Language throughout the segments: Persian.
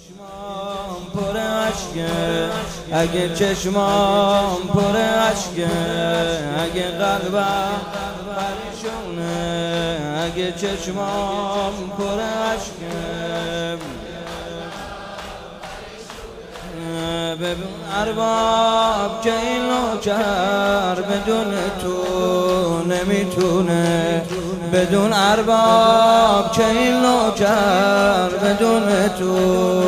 چشمام پر عشقه، اگه چشمام پر عشقه، اگه قلبم پریشونه، اگه چشمام پر عشقه. ببین ارباب که این نوکر بدون تو نمیتونه، بدون ارباب که این نوکر بدون تو.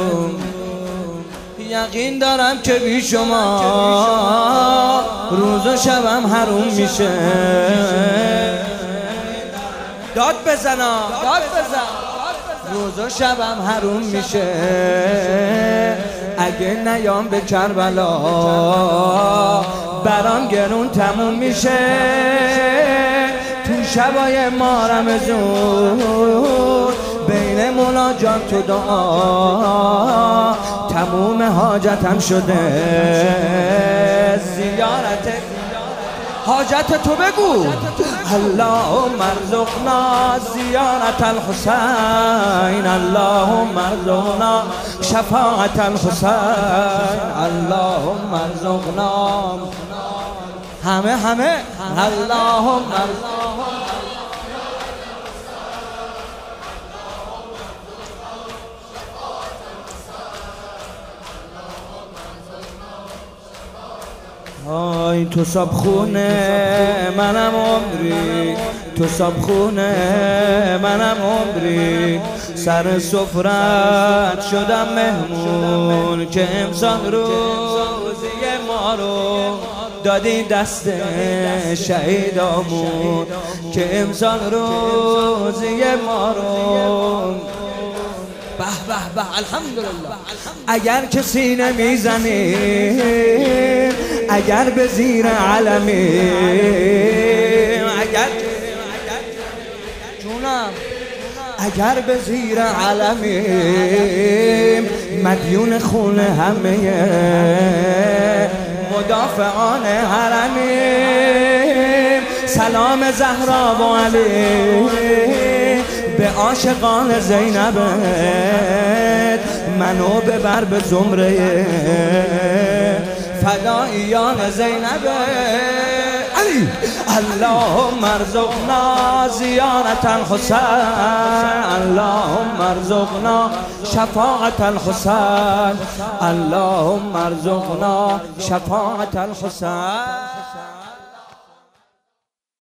یقین دارم که بی شما روز و شبم حروم میشه. داد بزنا داد بزن، روز و شبم حروم میشه. اگه نیام به کربلا برام گرون تموم میشه. تو شبای ما رمضون بین مناجات و دعا تموم حاجتم شده. زیارت حاجت تو بگو. اللهم ارزقنا زیارت الحسین، اللهم ارزقنا شفاعت الحسین، اللهم ارزقنا همه اللهم آی تو صابخونه منم عمری، تو صابخونه منم عمری. سر سفرت شدم مهمون که امسال روزی ما رو دادی دست شهیدامون، که امسال روزی ما رو. به به به الحمدلله. اگر کسی نمیزنی، اگر به زیر علمی، اگر به زیر علمی مدیون خون همه مدافعان حرمی. سلام زهرا و علی به عاشقان زینبت، منو ببر به زمره فداییان زینبت. علی اللهم ارزقنا زیارت الحسین، اللهم ارزقنا شفاعت الحسین، اللهم ارزقنا شفاعت الحسین.